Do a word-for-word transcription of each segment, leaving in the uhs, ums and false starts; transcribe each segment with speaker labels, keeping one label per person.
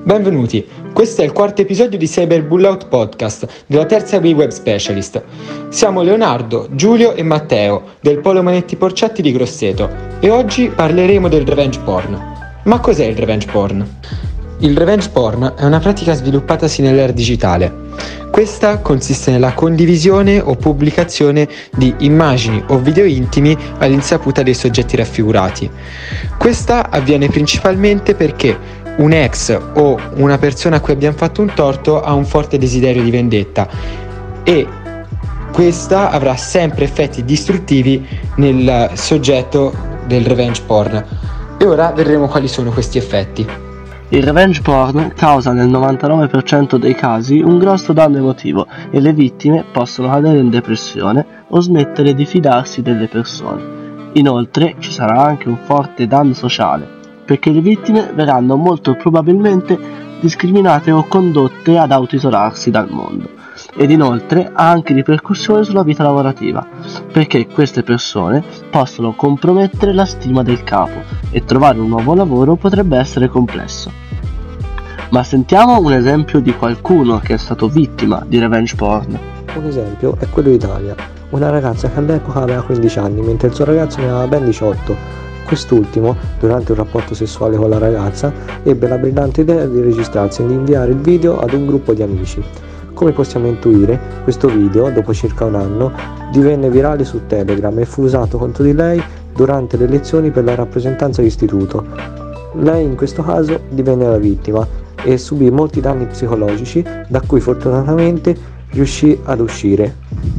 Speaker 1: Benvenuti, questo è il quarto episodio di Cyber Bullout Podcast della terza W Web Specialist. Siamo Leonardo, Giulio e Matteo del Polo Manetti Porcetti di Grosseto e oggi parleremo del revenge porn. Ma cos'è il revenge porn? Il revenge porn è una pratica sviluppatasi nell'era digitale. Questa consiste nella condivisione o pubblicazione di immagini o video intimi all'insaputa dei soggetti raffigurati. Questa avviene principalmente perché un ex o una persona a cui abbiamo fatto un torto ha un forte desiderio di vendetta e questa avrà sempre effetti distruttivi nel soggetto del revenge porn. E ora vedremo quali sono questi effetti.
Speaker 2: Il revenge porn causa nel novantanove per cento dei casi un grosso danno emotivo e le vittime possono cadere in depressione o smettere di fidarsi delle persone. Inoltre ci sarà anche un forte danno sociale, perché le vittime verranno molto probabilmente discriminate o condotte ad autoisolarsi dal mondo. Ed inoltre ha anche ripercussioni sulla vita lavorativa, perché queste persone possono compromettere la stima del capo e trovare un nuovo lavoro potrebbe essere complesso. Ma sentiamo un esempio di qualcuno che è stato vittima di revenge porn.
Speaker 3: Un esempio è quello d'Italia, una ragazza che all'epoca aveva quindici anni mentre il suo ragazzo ne aveva ben diciotto. Quest'ultimo, durante un rapporto sessuale con la ragazza, ebbe la brillante idea di registrarsi e di inviare il video ad un gruppo di amici. Come possiamo intuire, questo video, dopo circa un anno, divenne virale su Telegram e fu usato contro di lei durante le elezioni per la rappresentanza d'istituto. Lei in questo caso divenne la vittima e subì molti danni psicologici, da cui fortunatamente riuscì ad uscire.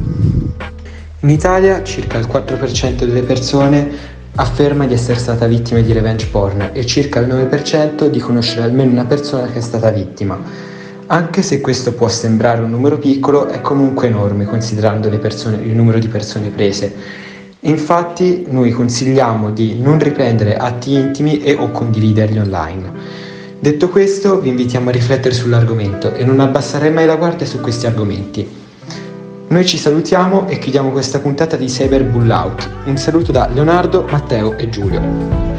Speaker 1: In Italia circa il quattro per cento delle persone afferma di essere stata vittima di revenge porn e circa il nove per cento di conoscere almeno una persona che è stata vittima. Anche se questo può sembrare un numero piccolo, è comunque enorme considerando le persone, il numero di persone prese. Infatti noi consigliamo di non riprendere atti intimi e o condividerli online. Detto questo, vi invitiamo a riflettere sull'argomento e non abbassare mai la guardia su questi argomenti. Noi ci salutiamo e chiudiamo questa puntata di Cyber Bullout. Un saluto da Leonardo, Matteo e Giulio.